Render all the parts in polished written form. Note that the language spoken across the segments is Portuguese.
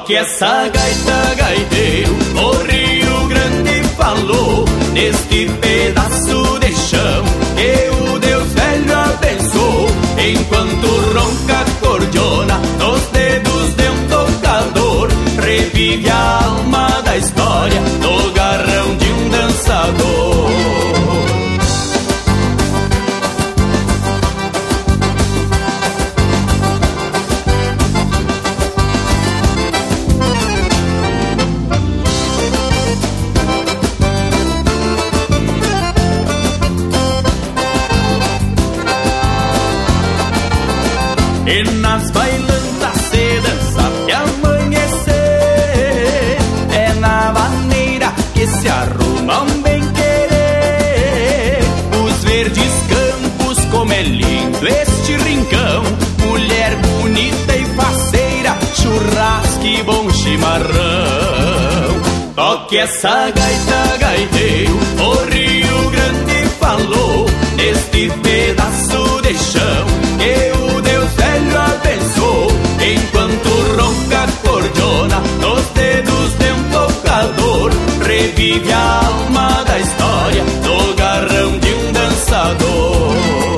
Toque essa gaita, gaiteiro, o Rio Grande falou, neste pedaço de chão que o Deus velho abençoou. Enquanto ronca a cordiona nos dedos de um tocador, revive a alma da história no garrão de um dançador. E nas bailandas se dança até amanhecer, é na maneira que se arruma um bem-querer. Os verdes campos, como é lindo este rincão, mulher bonita e faceira, churrasco e bom chimarrão. Toque essa gaita, gaiteiro, o Rio Grande falou, neste pedaço de chão que o Deus velho abençoou. Enquanto ronca a cordiona nos dedos de um tocador, revive a alma da história no garrão de um dançador.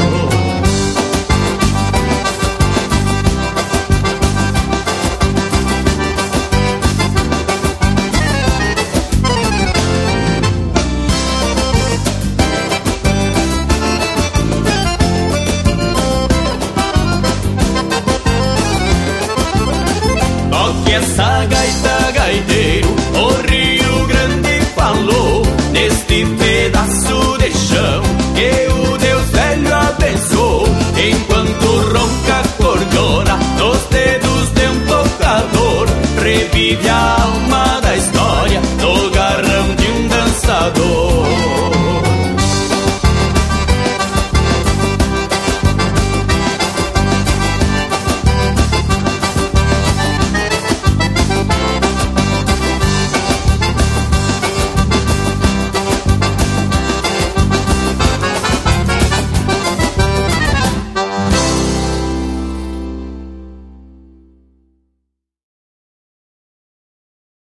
Essa gaita, gaiteiro, o Rio Grande falou, neste pedaço de chão que o Deus velho abençoou. Enquanto ronca a cordiona nos dedos de um tocador, revive a